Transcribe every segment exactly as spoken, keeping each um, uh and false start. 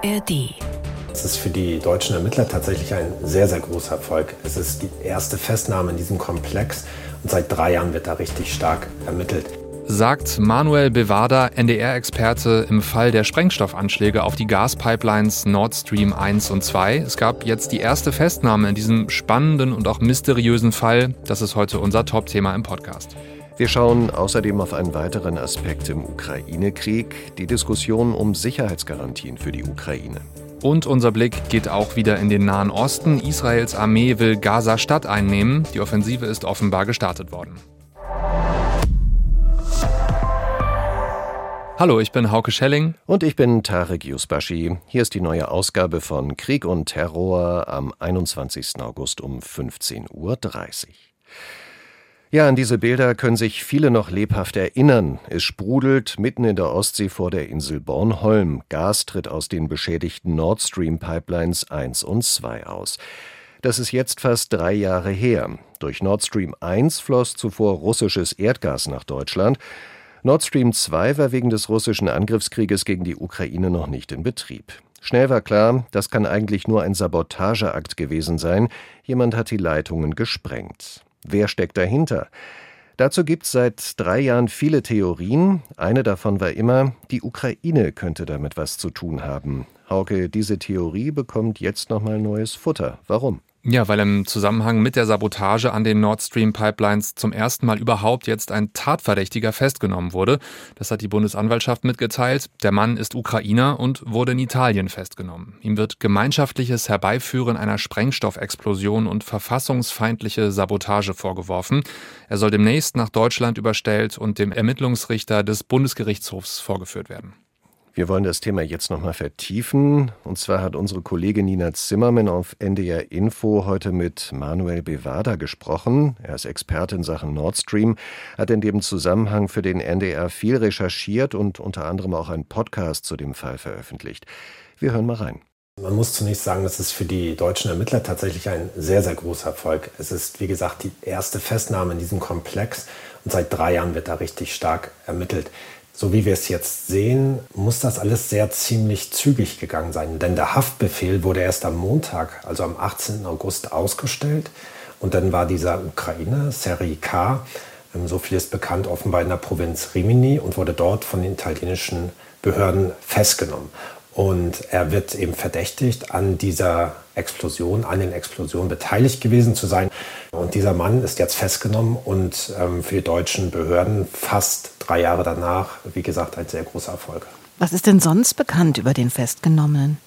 A R D. Es ist für die deutschen Ermittler tatsächlich ein sehr, sehr großer Erfolg. Es ist die erste Festnahme in diesem Komplex und seit drei Jahren wird da richtig stark ermittelt. Sagt Manuel Bevada, N D R-Experte im Fall der Sprengstoffanschläge auf die Gaspipelines Nord Stream eins und zwei. Es gab jetzt die erste Festnahme in diesem spannenden und auch mysteriösen Fall. Das ist heute unser Top-Thema im Podcast. Wir schauen außerdem auf einen weiteren Aspekt im Ukraine-Krieg, die Diskussion um Sicherheitsgarantien für die Ukraine. Und unser Blick geht auch wieder in den Nahen Osten. Israels Armee will Gaza-Stadt einnehmen. Die Offensive ist offenbar gestartet worden. Hallo, ich bin Hauke Schelling. Und ich bin Tarek Yusbashi. Hier ist die neue Ausgabe von Krieg und Terror am einundzwanzigsten August um fünfzehn Uhr dreißig. Ja, an diese Bilder können sich viele noch lebhaft erinnern. Es sprudelt mitten in der Ostsee vor der Insel Bornholm. Gas tritt aus den beschädigten Nord Stream Pipelines eins und zwei aus. Das ist jetzt fast drei Jahre her. Durch Nord Stream eins floss zuvor russisches Erdgas nach Deutschland. Nord Stream zwei war wegen des russischen Angriffskrieges gegen die Ukraine noch nicht in Betrieb. Schnell war klar, das kann eigentlich nur ein Sabotageakt gewesen sein. Jemand hat die Leitungen gesprengt. Wer steckt dahinter? Dazu gibt es seit drei Jahren viele Theorien. Eine davon war immer, die Ukraine könnte damit was zu tun haben. Hauke, diese Theorie bekommt jetzt nochmal neues Futter. Warum? Ja, weil im Zusammenhang mit der Sabotage an den Nord Stream Pipelines zum ersten Mal überhaupt jetzt ein Tatverdächtiger festgenommen wurde. Das hat die Bundesanwaltschaft mitgeteilt. Der Mann ist Ukrainer und wurde in Italien festgenommen. Ihm wird gemeinschaftliches Herbeiführen einer Sprengstoffexplosion und verfassungsfeindliche Sabotage vorgeworfen. Er soll demnächst nach Deutschland überstellt und dem Ermittlungsrichter des Bundesgerichtshofs vorgeführt werden. Wir wollen das Thema jetzt nochmal vertiefen. Und zwar hat unsere Kollegin Nina Zimmermann auf N D R Info heute mit Manuel Bevada gesprochen. Er ist Experte in Sachen Nord Stream, hat in dem Zusammenhang für den N D R viel recherchiert und unter anderem auch einen Podcast zu dem Fall veröffentlicht. Wir hören mal rein. Man muss zunächst sagen, das ist für die deutschen Ermittler tatsächlich ein sehr, sehr großer Erfolg. Es ist, wie gesagt, die erste Festnahme in diesem Komplex und seit drei Jahren wird da richtig stark ermittelt. So wie wir es jetzt sehen, muss das alles sehr ziemlich zügig gegangen sein. Denn der Haftbefehl wurde erst am Montag, also am achtzehnten August, ausgestellt. Und dann war dieser Ukrainer, Serhii K., so viel ist bekannt, offenbar in der Provinz Rimini und wurde dort von den italienischen Behörden festgenommen. Und er wird eben verdächtigt, an dieser Explosion, an den Explosionen beteiligt gewesen zu sein. Und dieser Mann ist jetzt festgenommen und ähm, für die deutschen Behörden fast drei Jahre danach, wie gesagt, ein sehr großer Erfolg. Was ist denn sonst bekannt über den Festgenommenen?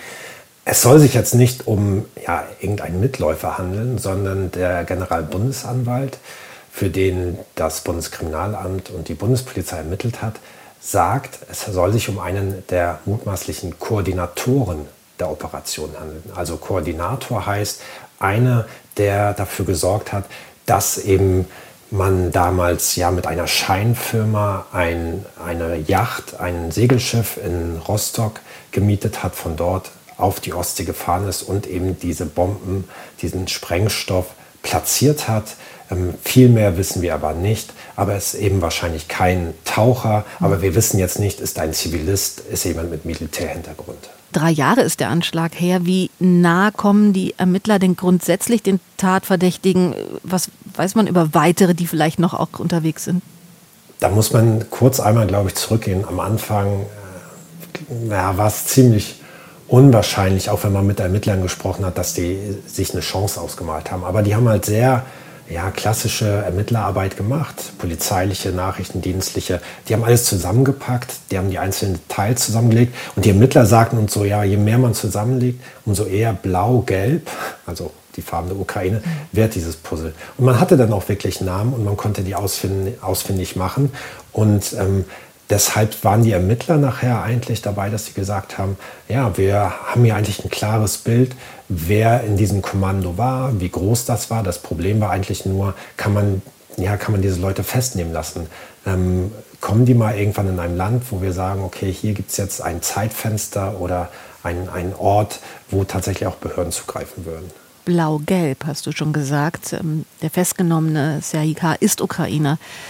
Es soll sich jetzt nicht um ja, irgendeinen Mitläufer handeln, sondern der Generalbundesanwalt, für den das Bundeskriminalamt und die Bundespolizei ermittelt hat, sagt, es soll sich um einen der mutmaßlichen Koordinatoren der Operation handeln. Also Koordinator heißt einer, der dafür gesorgt hat, dass eben man damals ja mit einer Scheinfirma ein, eine Yacht, ein Segelschiff in Rostock gemietet hat, von dort auf die Ostsee gefahren ist und eben diese Bomben, diesen Sprengstoff platziert hat. Ähm, viel mehr wissen wir aber nicht. Aber es ist eben wahrscheinlich kein Taucher. Aber wir wissen jetzt nicht, ist ein Zivilist, ist jemand mit Militärhintergrund. Drei Jahre ist der Anschlag her. Wie nah kommen die Ermittler denn grundsätzlich den Tatverdächtigen? Was weiß man über weitere, die vielleicht noch auch unterwegs sind? Da muss man kurz einmal, glaube ich, zurückgehen. Am Anfang äh, ja, war es ziemlich unwahrscheinlich, auch wenn man mit Ermittlern gesprochen hat, dass die sich eine Chance ausgemalt haben. Aber die haben halt sehr ja, klassische Ermittlerarbeit gemacht, polizeiliche, nachrichtendienstliche. Die haben alles zusammengepackt, die haben die einzelnen Details zusammengelegt. Und die Ermittler sagten uns so, ja, je mehr man zusammenlegt, umso eher blau-gelb, also die Farben der Ukraine, wird dieses Puzzle. Und man hatte dann auch wirklich Namen und man konnte die ausfindig, ausfindig machen. Und ähm, deshalb waren die Ermittler nachher eigentlich dabei, dass sie gesagt haben, ja, wir haben hier eigentlich ein klares Bild, wer in diesem Kommando war, wie groß das war. Das Problem war eigentlich nur, kann man, ja, kann man diese Leute festnehmen lassen? Ähm, kommen die mal irgendwann in ein Land, wo wir sagen, okay, hier gibt es jetzt ein Zeitfenster oder ein, ein Ort, wo tatsächlich auch Behörden zugreifen würden? Blau-Gelb, hast du schon gesagt. Der Festgenommene Serhii K. ist Ukrainer.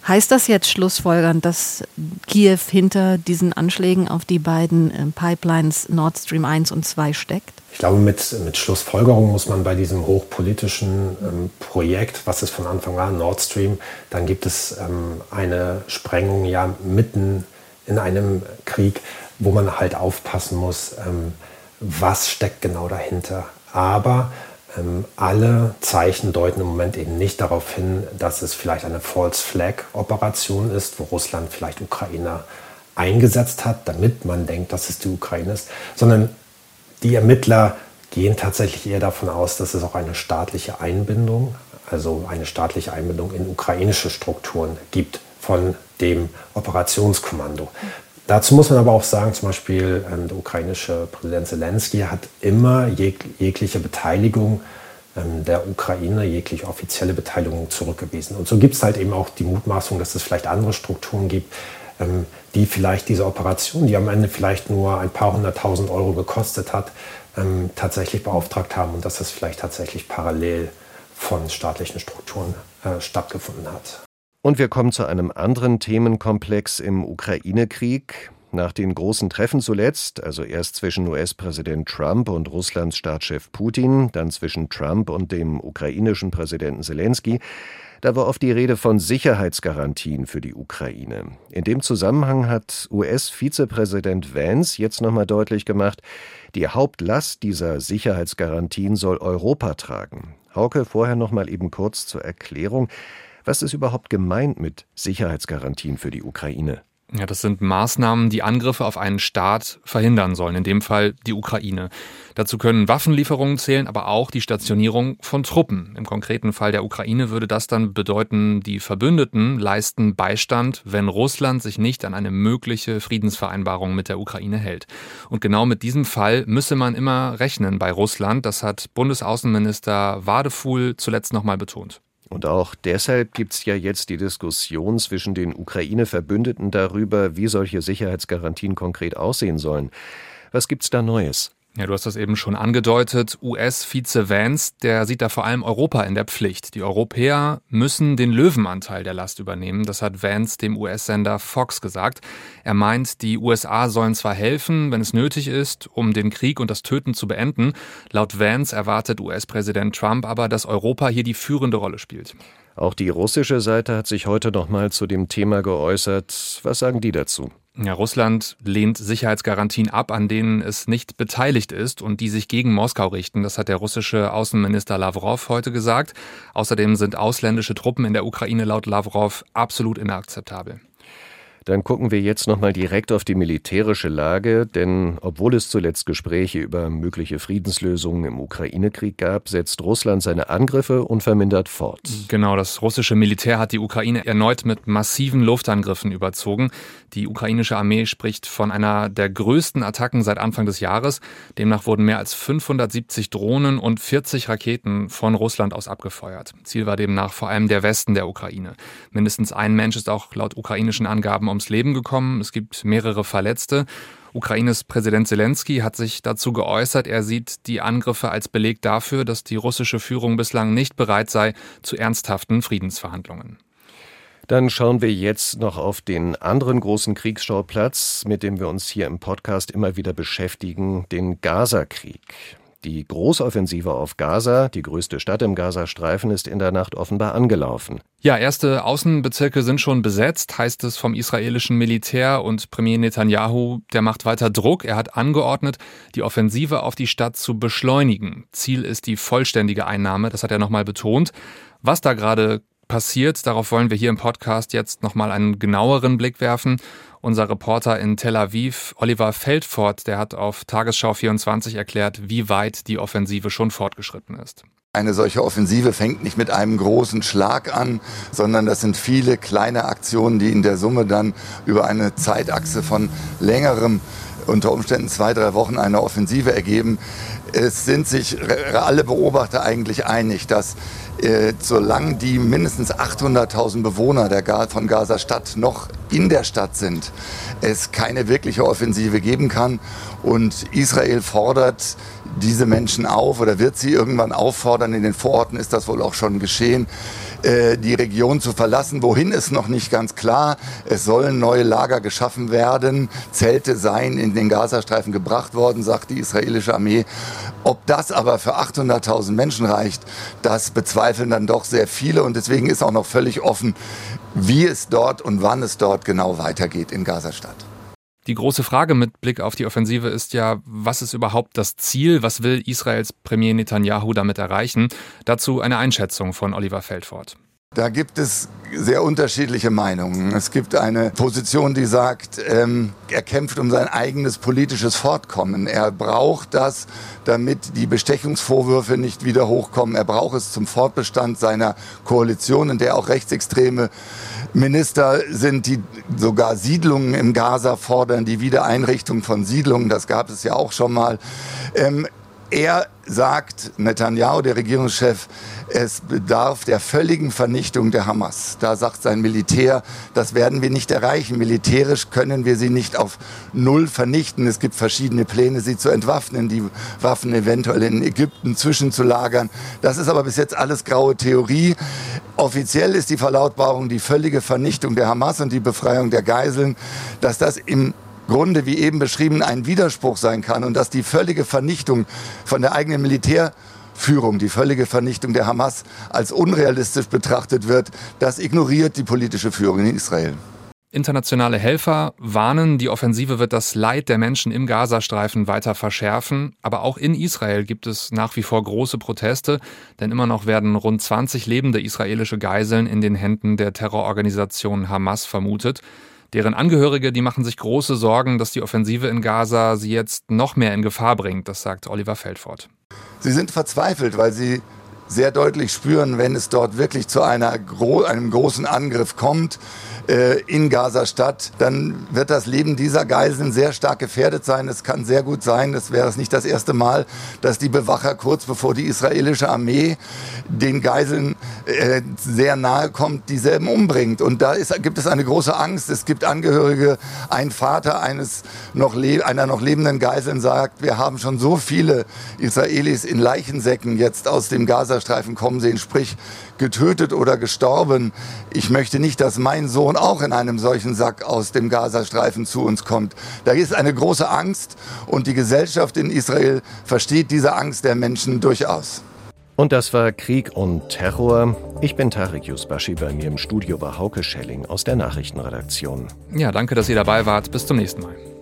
Heißt das jetzt schlussfolgernd, dass Kiew hinter diesen Anschlägen auf die beiden äh, Pipelines Nord Stream eins und zwei steckt? Ich glaube, mit, mit Schlussfolgerung muss man bei diesem hochpolitischen ähm, Projekt, was es von Anfang an Nord Stream, dann gibt es ähm, eine Sprengung ja mitten in einem Krieg, wo man halt aufpassen muss, ähm, was steckt genau dahinter. Aber ähm, alle Zeichen deuten im Moment eben nicht darauf hin, dass es vielleicht eine False-Flag-Operation ist, wo Russland vielleicht Ukrainer eingesetzt hat, damit man denkt, dass es die Ukraine ist, sondern die Ermittler gehen tatsächlich eher davon aus, dass es auch eine staatliche Einbindung, also eine staatliche Einbindung in ukrainische Strukturen gibt von dem Operationskommando. Dazu muss man aber auch sagen, zum Beispiel ähm, der ukrainische Präsident Zelensky hat immer jeg- jegliche Beteiligung ähm, der Ukraine, jegliche offizielle Beteiligung zurückgewiesen. Und so gibt es halt eben auch die Mutmaßung, dass es vielleicht andere Strukturen gibt, ähm, die vielleicht diese Operation, die am Ende vielleicht nur ein paar hunderttausend Euro gekostet hat, ähm, tatsächlich beauftragt haben und dass das vielleicht tatsächlich parallel von staatlichen Strukturen äh, stattgefunden hat. Und wir kommen zu einem anderen Themenkomplex im Ukraine-Krieg. Nach den großen Treffen zuletzt, also erst zwischen U S-Präsident Trump und Russlands Staatschef Putin, dann zwischen Trump und dem ukrainischen Präsidenten Zelensky, da war oft die Rede von Sicherheitsgarantien für die Ukraine. In dem Zusammenhang hat U S-Vizepräsident Vance jetzt nochmal deutlich gemacht, die Hauptlast dieser Sicherheitsgarantien soll Europa tragen. Hauke, vorher nochmal eben kurz zur Erklärung. Was ist überhaupt gemeint mit Sicherheitsgarantien für die Ukraine? Ja, das sind Maßnahmen, die Angriffe auf einen Staat verhindern sollen, in dem Fall die Ukraine. Dazu können Waffenlieferungen zählen, aber auch die Stationierung von Truppen. Im konkreten Fall der Ukraine würde das dann bedeuten, die Verbündeten leisten Beistand, wenn Russland sich nicht an eine mögliche Friedensvereinbarung mit der Ukraine hält. Und genau mit diesem Fall müsse man immer rechnen bei Russland. Das hat Bundesaußenminister Wadefuhl zuletzt nochmal betont. Und auch deshalb gibt es ja jetzt die Diskussion zwischen den Ukraine-Verbündeten darüber, wie solche Sicherheitsgarantien konkret aussehen sollen. Was gibt's da Neues? Ja, du hast das eben schon angedeutet. U S-Vize Vance, der sieht da vor allem Europa in der Pflicht. Die Europäer müssen den Löwenanteil der Last übernehmen. Das hat Vance dem U S-Sender Fox gesagt. Er meint, die U S A sollen zwar helfen, wenn es nötig ist, um den Krieg und das Töten zu beenden. Laut Vance erwartet U S-Präsident Trump aber, dass Europa hier die führende Rolle spielt. Auch die russische Seite hat sich heute nochmal zu dem Thema geäußert. Was sagen die dazu? Ja, Russland lehnt Sicherheitsgarantien ab, an denen es nicht beteiligt ist und die sich gegen Moskau richten. Das hat der russische Außenminister Lavrov heute gesagt. Außerdem sind ausländische Truppen in der Ukraine laut Lavrov absolut inakzeptabel. Dann gucken wir jetzt nochmal direkt auf die militärische Lage, denn obwohl es zuletzt Gespräche über mögliche Friedenslösungen im Ukraine-Krieg gab, setzt Russland seine Angriffe unvermindert fort. Genau, das russische Militär hat die Ukraine erneut mit massiven Luftangriffen überzogen. Die ukrainische Armee spricht von einer der größten Attacken seit Anfang des Jahres. Demnach wurden mehr als fünfhundertsiebzig Drohnen und vierzig Raketen von Russland aus abgefeuert. Ziel war demnach vor allem der Westen der Ukraine. Mindestens ein Mensch ist auch laut ukrainischen Angaben ums Leben gekommen. Es gibt mehrere Verletzte. Ukraines Präsident Zelensky hat sich dazu geäußert. Er sieht die Angriffe als Beleg dafür, dass die russische Führung bislang nicht bereit sei zu ernsthaften Friedensverhandlungen. Dann schauen wir jetzt noch auf den anderen großen Kriegsschauplatz, mit dem wir uns hier im Podcast immer wieder beschäftigen, den Gaza-Krieg. Die Großoffensive auf Gaza, die größte Stadt im Gazastreifen, ist in der Nacht offenbar angelaufen. Ja, erste Außenbezirke sind schon besetzt, heißt es vom israelischen Militär, und Premier Netanyahu, der macht weiter Druck. Er hat angeordnet, die Offensive auf die Stadt zu beschleunigen. Ziel ist die vollständige Einnahme, das hat er nochmal betont. Was da gerade passiert, darauf wollen wir hier im Podcast jetzt nochmal einen genaueren Blick werfen. Unser Reporter in Tel Aviv, Oliver Feldfort, der hat auf Tagesschau vierundzwanzig erklärt, wie weit die Offensive schon fortgeschritten ist. Eine solche Offensive fängt nicht mit einem großen Schlag an, sondern das sind viele kleine Aktionen, die in der Summe dann über eine Zeitachse von längerem, unter Umständen zwei, drei Wochen, eine Offensive ergeben. Es sind sich alle Beobachter eigentlich einig, dass äh, solange die mindestens achthunderttausend Bewohner der Ga- von Gaza-Stadt noch in der Stadt sind, es keine wirkliche Offensive geben kann. Und Israel fordert diese Menschen auf oder wird sie irgendwann auffordern. In den Vororten ist das wohl auch schon geschehen, äh, die Region zu verlassen. Wohin ist noch nicht ganz klar. Es sollen neue Lager geschaffen werden. Zelte seien in den Gazastreifen gebracht worden, sagt die israelische Armee. Ob das aber für achthunderttausend Menschen reicht, das bezweifeln dann doch sehr viele. Und deswegen ist auch noch völlig offen, wie es dort und wann es dort genau weitergeht in Gazastadt. Die große Frage mit Blick auf die Offensive ist ja, was ist überhaupt das Ziel? Was will Israels Premier Netanyahu damit erreichen? Dazu eine Einschätzung von Oliver Feldfort. Da gibt es sehr unterschiedliche Meinungen. Es gibt eine Position, die sagt, ähm, er kämpft um sein eigenes politisches Fortkommen. Er braucht das, damit die Bestechungsvorwürfe nicht wieder hochkommen. Er braucht es zum Fortbestand seiner Koalition, in der auch rechtsextreme Minister sind, die sogar Siedlungen im Gaza fordern, die Wiedereinrichtung von Siedlungen. Das gab es ja auch schon mal. Ähm, Er sagt, Netanyahu, der Regierungschef, es bedarf der völligen Vernichtung der Hamas. Da sagt sein Militär, das werden wir nicht erreichen. Militärisch können wir sie nicht auf Null vernichten. Es gibt verschiedene Pläne, sie zu entwaffnen, die Waffen eventuell in Ägypten zwischenzulagern. Das ist aber bis jetzt alles graue Theorie. Offiziell ist die Verlautbarung die völlige Vernichtung der Hamas und die Befreiung der Geiseln. Dass das im Grunde, wie eben beschrieben, ein Widerspruch sein kann und dass die völlige Vernichtung von der eigenen Militärführung, die völlige Vernichtung der Hamas als unrealistisch betrachtet wird, das ignoriert die politische Führung in Israel. Internationale Helfer warnen, die Offensive wird das Leid der Menschen im Gazastreifen weiter verschärfen. Aber auch in Israel gibt es nach wie vor große Proteste, denn immer noch werden rund zwanzig lebende israelische Geiseln in den Händen der Terrororganisation Hamas vermutet. Deren Angehörige, die machen sich große Sorgen, dass die Offensive in Gaza sie jetzt noch mehr in Gefahr bringt, das sagt Oliver Feldfort. Sie sind verzweifelt, weil sie sehr deutlich spüren, wenn es dort wirklich zu einer, einem großen Angriff kommt äh, in Gazastadt, dann wird das Leben dieser Geiseln sehr stark gefährdet sein. Es kann sehr gut sein, das wäre es nicht das erste Mal, dass die Bewacher kurz bevor die israelische Armee den Geiseln äh, sehr nahe kommt, dieselben umbringt. Und da ist, gibt es eine große Angst. Es gibt Angehörige, ein Vater eines noch le- einer noch lebenden Geiseln sagt, wir haben schon so viele Israelis in Leichensäcken jetzt aus dem Gazastreifen kommen sehen, sprich getötet oder gestorben. Ich möchte nicht, dass mein Sohn auch in einem solchen Sack aus dem Gazastreifen zu uns kommt. Da ist eine große Angst und die Gesellschaft in Israel versteht diese Angst der Menschen durchaus. Und das war Krieg und Terror. Ich bin Tarek Yusbashi, bei mir im Studio war Hauke Schelling aus der Nachrichtenredaktion. Ja, danke, dass ihr dabei wart. Bis zum nächsten Mal.